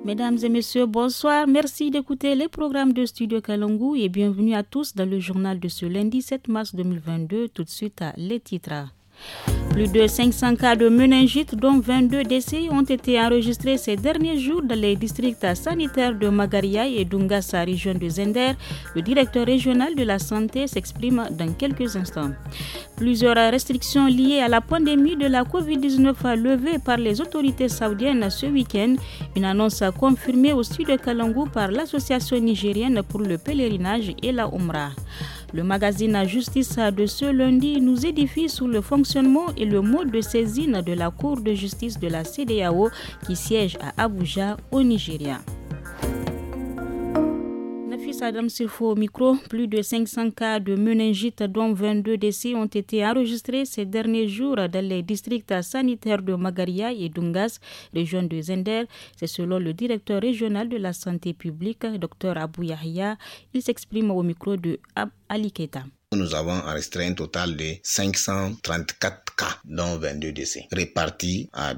Mesdames et messieurs, bonsoir. Merci d'écouter les programmes de Studio Kalangu et bienvenue à tous dans le journal de ce lundi 7 mars 2022. Tout de suite, les titres. Plus de 500 cas de méningite, dont 22 décès, ont été enregistrés ces derniers jours dans les districts sanitaires de Magariaï et Dungassa, région de Zender. Le directeur régional de la santé s'exprime dans quelques instants. Plusieurs restrictions liées à la pandémie de la COVID-19 levées par les autorités saoudiennes ce week-end. Une annonce confirmée au Studio Kalangu par l'association nigérienne pour le pèlerinage et la Umrah. Le magazine Justice de ce lundi nous édifie sur le fonctionnement et le mode de saisine de la Cour de justice de la CEDEAO qui siège à Abuja, au Nigeria. Nafis Adam Sirfo au micro, plus de 500 cas de méningite dont 22 décès ont été enregistrés ces derniers jours dans les districts sanitaires de Magaria et Dungas, région de Zender. C'est selon le directeur régional de la santé publique, Dr Abou Yahya. Il s'exprime au micro de Ali Keita. Nous avons enregistré un total de 534 cas, dont 22 décès, répartis à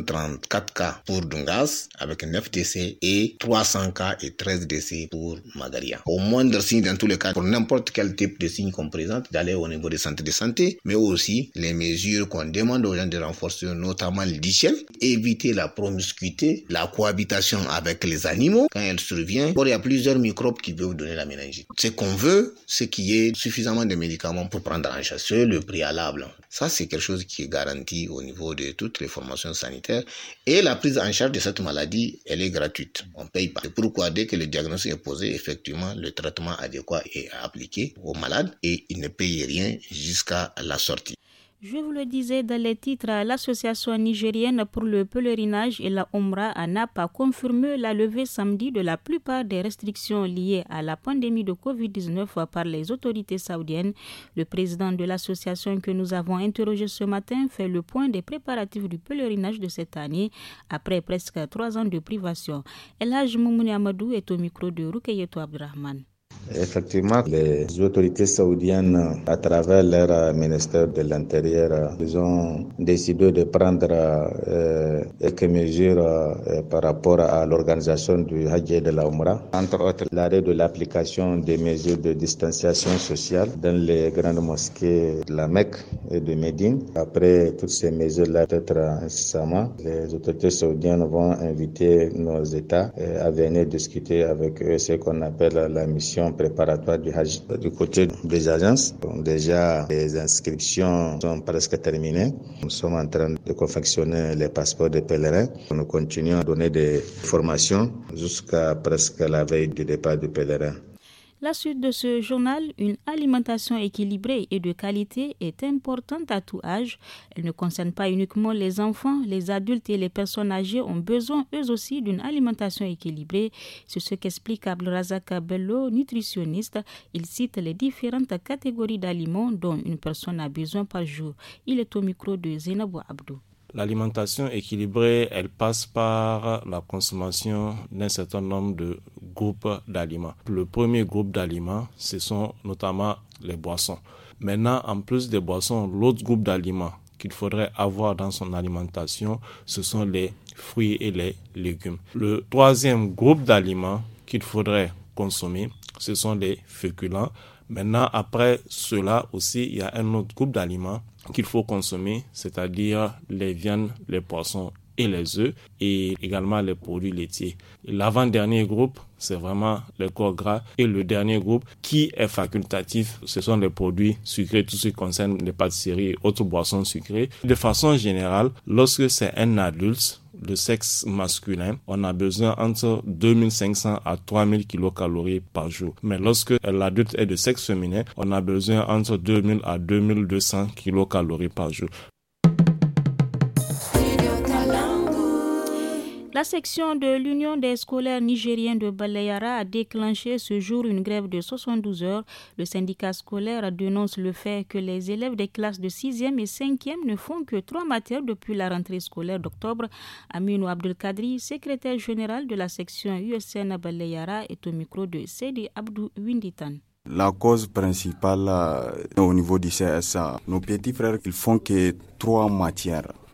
234 cas pour Dungas, avec 9 décès, et 300 cas et 13 décès pour Magaria. Au moindre signe, dans tous les cas, pour n'importe quel type de signe qu'on présente, d'aller au niveau des centres de santé, mais aussi les mesures qu'on demande aux gens de renforcer, notamment l'hygiène, éviter la promiscuité, la cohabitation avec les animaux, quand elle survient. Il y a plusieurs microbes qui peuvent donner la méningite. Ce qu'on veut, c'est qu'il y ait suffisamment de médicaments pour prendre en charge, c'est le préalable. Ça, c'est quelque chose qui est garanti au niveau de toutes les formations sanitaires. Et la prise en charge de cette maladie, elle est gratuite. On ne paye pas. C'est pourquoi, dès que le diagnostic est posé, effectivement, le traitement adéquat est appliqué aux malades et il ne paye rien jusqu'à la sortie. Je vous le disais dans les titres, l'association nigérienne pour le pèlerinage et la Umrah ANAP a confirmé la levée samedi de la plupart des restrictions liées à la pandémie de COVID-19 par les autorités saoudiennes. Le président de l'association que nous avons interrogé ce matin fait le point des préparatifs du pèlerinage de cette année après presque 3 ans de privation. El Haj Moumouni Amadou est au micro de Rukayetou Abdrahman. Effectivement, les autorités saoudiennes, à travers leur ministère de l'Intérieur, ils ont décidé de prendre quelques mesures par rapport à l'organisation du Hajj et de la Umrah. Entre autres, l'arrêt de l'application des mesures de distanciation sociale dans les grandes mosquées de la Mecque et de Médine. Après toutes ces mesures-là, peut-être incessamment, les autorités saoudiennes vont inviter nos États à venir discuter avec eux ce qu'on appelle la mission préparatoire du Hajj. Du côté des agences, déjà les inscriptions sont presque terminées. Nous sommes en train de confectionner les passeports des pèlerins. Nous continuons à donner des formations jusqu'à presque la veille du départ du pèlerin. La suite de ce journal, une alimentation équilibrée et de qualité est importante à tout âge. Elle ne concerne pas uniquement les enfants, les adultes et les personnes âgées ont besoin eux aussi d'une alimentation équilibrée. C'est ce qu'explique Abdelrazak Bello, nutritionniste. Il cite les différentes catégories d'aliments dont une personne a besoin par jour. Il est au micro de Zainabou Abdou. L'alimentation équilibrée, elle passe par la consommation d'un certain nombre de groupes d'aliments. Le premier groupe d'aliments, ce sont notamment les boissons. Maintenant, en plus des boissons, l'autre groupe d'aliments qu'il faudrait avoir dans son alimentation, ce sont les fruits et les légumes. Le troisième groupe d'aliments qu'il faudrait consommer, ce sont les féculents. Maintenant, après cela aussi, il y a un autre groupe d'aliments qu'il faut consommer, c'est-à-dire les viandes, les poissons et les œufs, et également les produits laitiers. L'avant-dernier groupe, c'est vraiment les corps gras. Et le dernier groupe, qui est facultatif, ce sont les produits sucrés, tout ce qui concerne les pâtisseries et autres boissons sucrées. De façon générale, lorsque c'est un adulte, le sexe masculin, on a besoin entre 2500 à 3000 kilocalories par jour. Mais lorsque l'adulte est de sexe féminin, on a besoin entre 2000 à 2200 kilocalories par jour. La section de l'Union des scolaires nigériens de Balayara a déclenché ce jour une grève de 72 heures. Le syndicat scolaire dénonce le fait que les élèves des classes de 6e et 5e ne font que 3 matières depuis la rentrée scolaire d'octobre. Aminou Abdelkadri, secrétaire général de la section USN Balayara, est au micro de Seydi Abdou Winditan. La cause principale au niveau du CSA, nos petits frères, ils font que 3 matières.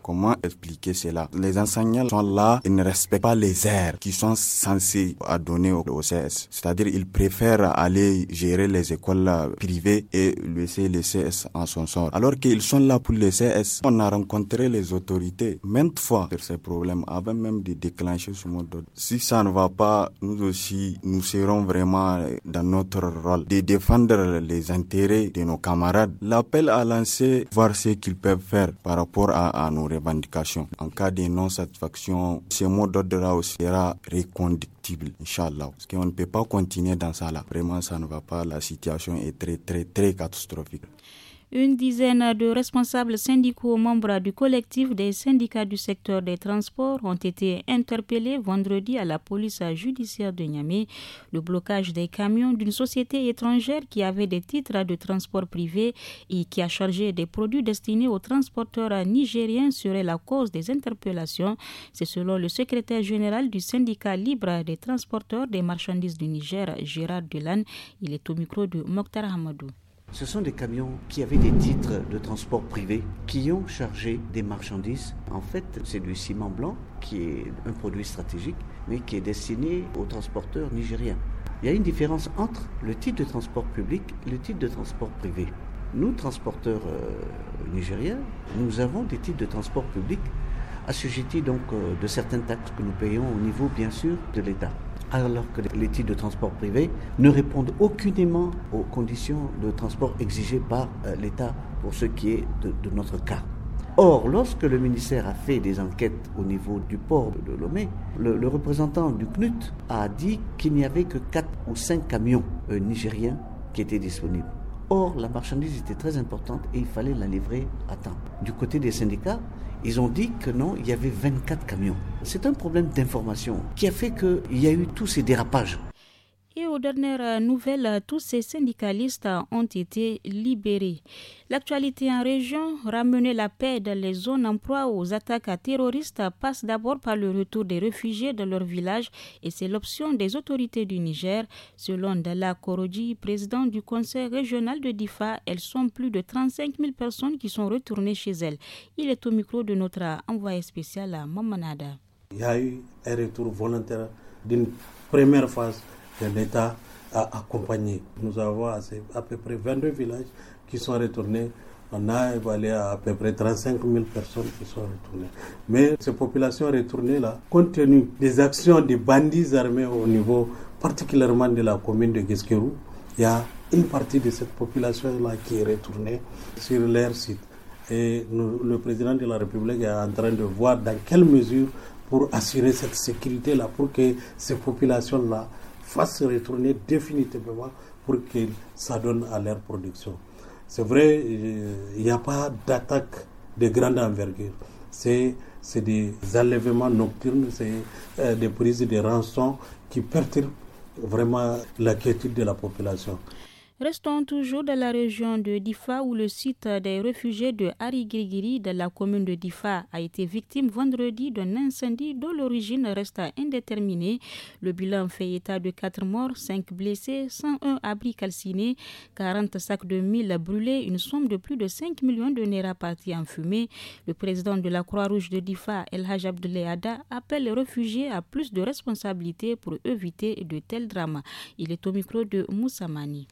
Comment expliquer cela? Les enseignants sont là, ils ne respectent pas les aires qui sont censées donner au CS. C'est-à-dire ils préfèrent aller gérer les écoles privées et laisser les CS en son sort. Alors qu'ils sont là pour les CS. On a rencontré les autorités maintes fois sur ces problèmes avant même de déclencher ce mot d'ordre. Si ça ne va pas, nous aussi, nous serons vraiment dans notre rôle de défendre les intérêts de nos camarades. L'appel à lancer, voir ce qu'ils peuvent faire par rapport à nos revendications. En cas de non-satisfaction, ce mot d'ordre-là aussi sera reconductible, Inch'Allah. Parce qu'on ne peut pas continuer dans ça là. Vraiment, ça ne va pas. La situation est très, très, très catastrophique. Une dizaine de responsables syndicaux membres du collectif des syndicats du secteur des transports ont été interpellés vendredi à la police judiciaire de Niamey. Le blocage des camions d'une société étrangère qui avait des titres de transport privé et qui a chargé des produits destinés aux transporteurs nigériens serait la cause des interpellations. C'est selon le secrétaire général du syndicat libre des transporteurs des marchandises du Niger, Gérard Delane. Il est au micro de Mokhtar Hamadou. Ce sont des camions qui avaient des titres de transport privé qui ont chargé des marchandises. En fait, c'est du ciment blanc qui est un produit stratégique, mais qui est destiné aux transporteurs nigériens. Il y a une différence entre le titre de transport public et le titre de transport privé. Nous, transporteurs nigériens, nous avons des titres de transport public assujettis donc de certaines taxes que nous payons au niveau, bien sûr, de l'État. Alors que les titres de transport privé ne répondent aucunement aux conditions de transport exigées par l'État pour ce qui est de notre cas. Or, lorsque le ministère a fait des enquêtes au niveau du port de Lomé, le représentant du CNUT a dit qu'il n'y avait que 4 ou 5 camions nigériens qui étaient disponibles. Or, la marchandise était très importante et il fallait la livrer à temps. Du côté des syndicats, ils ont dit que non, il y avait 24 camions. C'est un problème d'information qui a fait qu'il y a eu tous ces dérapages. Et aux dernières nouvelles, tous ces syndicalistes ont été libérés. L'actualité en région, ramener la paix dans les zones en proie aux attaques terroristes passe d'abord par le retour des réfugiés dans leur village et c'est l'option des autorités du Niger. Selon Dalla Koroji, président du conseil régional de Difa, elles sont plus de 35 000 personnes qui sont retournées chez elles. Il est au micro de notre envoyé spécial à Mamanada. Il y a eu un retour volontaire d'une première phase que l'État a accompagné. Nous avons à peu près 22 villages qui sont retournés. On a évalué à peu près 35 000 personnes qui sont retournées. Mais ces populations retournées-là, compte tenu des actions des bandits armés au niveau particulièrement de la commune de Guesquerou, il y a une partie de cette population-là qui est retournée sur leur site. Et le président de la République est en train de voir dans quelle mesure pour assurer cette sécurité-là, pour que ces populations-là fassent se retourner définitivement pour que ça donne à leur production. C'est vrai, il n'y a pas d'attaque de grande envergure. C'est des enlèvements nocturnes, c'est des prises de rançons qui perturbent vraiment la quiétude de la population. Restons toujours dans la région de Difa où le site des réfugiés de Arigirigiri de la commune de Difa a été victime vendredi d'un incendie dont l'origine reste indéterminée. Le bilan fait état de 4 morts, 5 blessés, 101 abris calcinés, 40 sacs de mil brûlés, une somme de plus de 5 millions de naira partie en fumée. Le président de la Croix-Rouge de Difa, El Haj Abdoulaye Ada, appelle les réfugiés à plus de responsabilités pour éviter de tels drames. Il est au micro de Moussa Mani.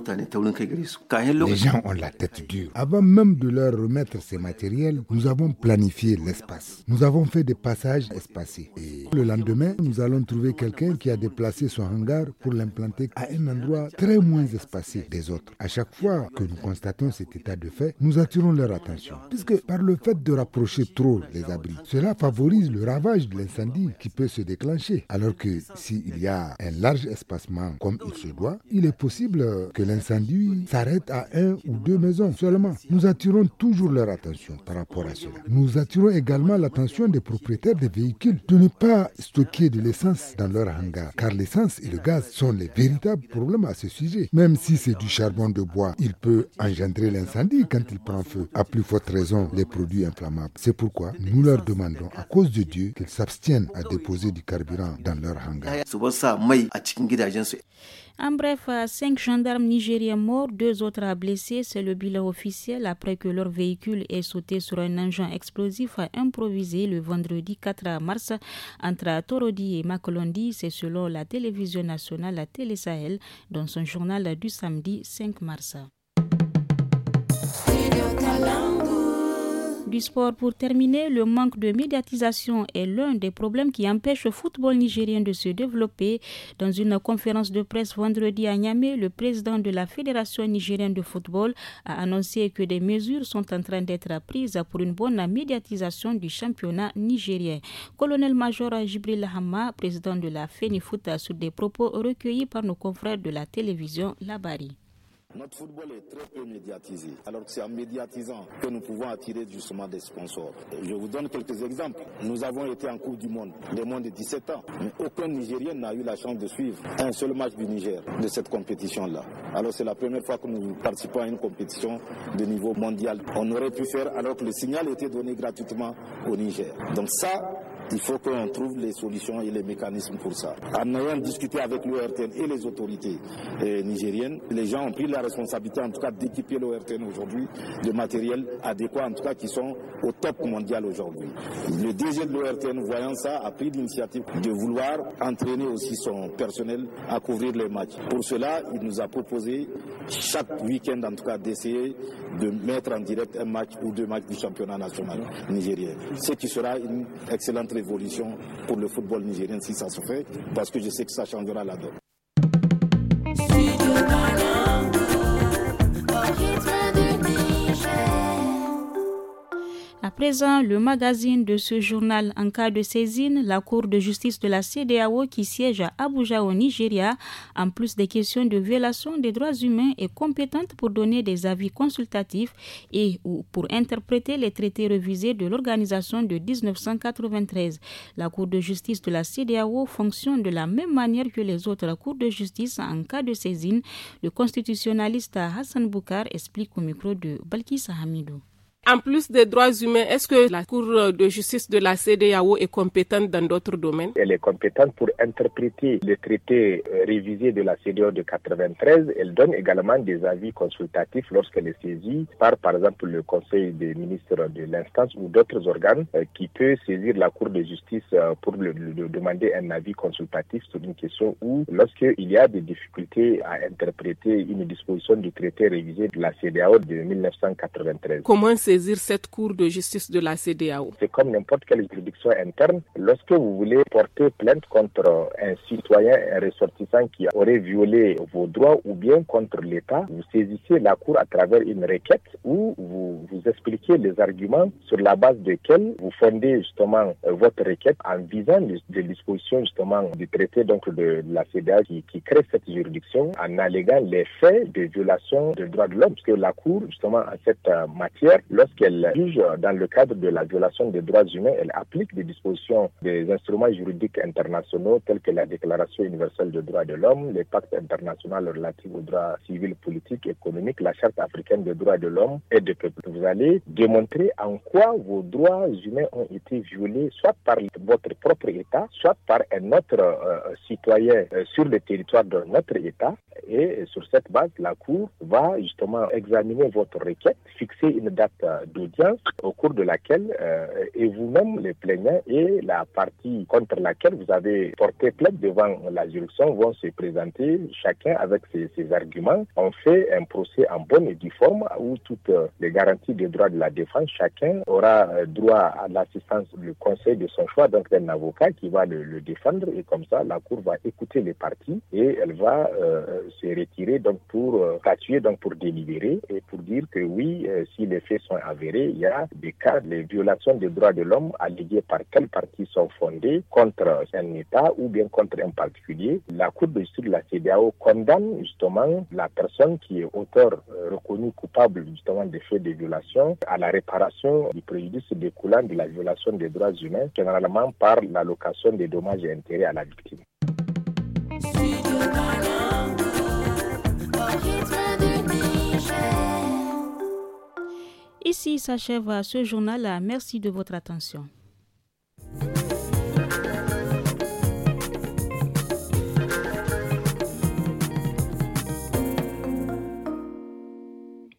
Les gens ont la tête dure. Avant même de leur remettre ces matériels, nous avons planifié l'espace. Nous avons fait des passages espacés. Et le lendemain, nous allons trouver quelqu'un qui a déplacé son hangar pour l'implanter à un endroit très moins espacé des autres. À chaque fois que nous constatons cet état de fait, nous attirons leur attention. Puisque par le fait de rapprocher trop les abris, cela favorise le ravage de l'incendie qui peut se déclencher. Alors que s'il y a un large espacement comme il se doit, il est possible que l'incendie s'arrête à 1 ou 2 maisons seulement. Nous attirons toujours leur attention par rapport à cela. Nous attirons également l'attention des propriétaires des véhicules de ne pas stocker de l'essence dans leur hangar, car l'essence et le gaz sont les véritables problèmes à ce sujet. Même si c'est du charbon de bois, il peut engendrer l'incendie quand il prend feu. À plus forte raison, les produits inflammables. C'est pourquoi nous leur demandons, à cause de Dieu, qu'ils s'abstiennent à déposer du carburant dans leur hangar. En bref, 5 gendarmes nigériens morts, 2 autres blessés, c'est le bilan officiel après que leur véhicule ait sauté sur un engin explosif improvisé le vendredi 4 mars entre Torodi et Makolondi, c'est selon la télévision nationale, la Télé Sahel, dans son journal du samedi 5 mars. Du sport pour terminer, le manque de médiatisation est l'un des problèmes qui empêche le football nigérien de se développer. Dans une conférence de presse vendredi à Niamey, le président de la Fédération nigérienne de football a annoncé que des mesures sont en train d'être prises pour une bonne médiatisation du championnat nigérien. Colonel-major Jibril Hamma, président de la FENIFOOT, sur des propos recueillis par nos confrères de la télévision Labari. Notre football est très peu médiatisé, alors que c'est en médiatisant que nous pouvons attirer justement des sponsors. Je vous donne quelques exemples. Nous avons été en Coupe du Monde, des moins de 17 ans, mais aucun Nigérien n'a eu la chance de suivre un seul match du Niger de cette compétition-là. Alors c'est la première fois que nous participons à une compétition de niveau mondial. On aurait pu faire alors que le signal était donné gratuitement au Niger. Donc ça, il faut qu'on trouve les solutions et les mécanismes pour ça. En ayant discuté avec l'ORTN et les autorités nigériennes, les gens ont pris la responsabilité en tout cas d'équiper l'ORTN aujourd'hui de matériel adéquat, en tout cas qui sont au top mondial aujourd'hui. Le DG de l'ORTN, voyant ça, a pris l'initiative de vouloir entraîner aussi son personnel à couvrir les matchs. Pour cela, il nous a proposé chaque week-end en tout cas d'essayer de mettre en direct un match ou 2 matchs du championnat national nigérien. Ce qui sera une excellente révolution pour le football nigérien si ça se fait, parce que je sais que ça changera la donne. À présent, le magazine de ce journal en cas de saisine, la Cour de justice de la CEDEAO qui siège à Abuja au Nigeria, en plus des questions de violation des droits humains, est compétente pour donner des avis consultatifs et ou pour interpréter les traités révisés de l'organisation de 1993. La Cour de justice de la CEDEAO fonctionne de la même manière que les autres cours de justice en cas de saisine. Le constitutionnaliste Hassan Boukar explique au micro de Balkissa Hamidou. En plus des droits humains, est-ce que la Cour de justice de la CEDEAO est compétente dans d'autres domaines? Elle est compétente pour interpréter les traités révisés de la CEDEAO de 1993. Elle donne également des avis consultatifs lorsqu'elle est saisie par exemple, le Conseil des ministres de l'instance ou d'autres organes qui peut saisir la Cour de justice pour demander un avis consultatif sur une question ou lorsqu'il y a des difficultés à interpréter une disposition du traité révisé de la CEDEAO de 1993. Comment saisir cette Cour de justice de la CEDEAO? C'est comme n'importe quelle juridiction interne. Lorsque vous voulez porter plainte contre un citoyen, un ressortissant qui aurait violé vos droits ou bien contre l'État, vous saisissez la Cour à travers une requête où vous expliquez les arguments sur la base desquels vous fondez justement votre requête en visant les dispositions justement du traité donc de la CEDEAO qui crée cette juridiction en alléguant les faits de violation des droits de l'homme. Parce que la Cour justement en cette matière, lorsqu'elle juge dans le cadre de la violation des droits humains, elle applique des dispositions des instruments juridiques internationaux tels que la Déclaration universelle des droits de l'homme, les pactes internationaux relatifs aux droits civils, politiques, économiques, la Charte africaine des droits de l'homme et des peuples. Vous allez démontrer en quoi vos droits humains ont été violés, soit par votre propre État, soit par un autre citoyen sur le territoire de notre État. Et sur cette base, la Cour va justement examiner votre requête, fixer une date d'audience au cours de laquelle et vous-même, les plaignants et la partie contre laquelle vous avez porté plainte devant la juridiction vont se présenter chacun avec ses arguments. On fait un procès en bonne et due forme où toutes les garanties des droits de la défense, chacun aura droit à l'assistance du conseil de son choix, donc d'un avocat qui va le défendre et comme ça la Cour va écouter les parties et elle va se retirer donc pour statuer, donc pour délibérer et pour dire que oui, si les faits sont avérés, il y a des cas, les violations des droits de l'homme alléguées par quelle partie sont fondées contre un État ou bien contre un particulier. La Cour de justice de la CEDEAO condamne justement la personne qui est auteur reconnu coupable justement des faits de violation à la réparation du préjudice découlant de la violation des droits humains, généralement par l'allocation des dommages et intérêts à la victime. Ici s'achève ce journal. Merci de votre attention.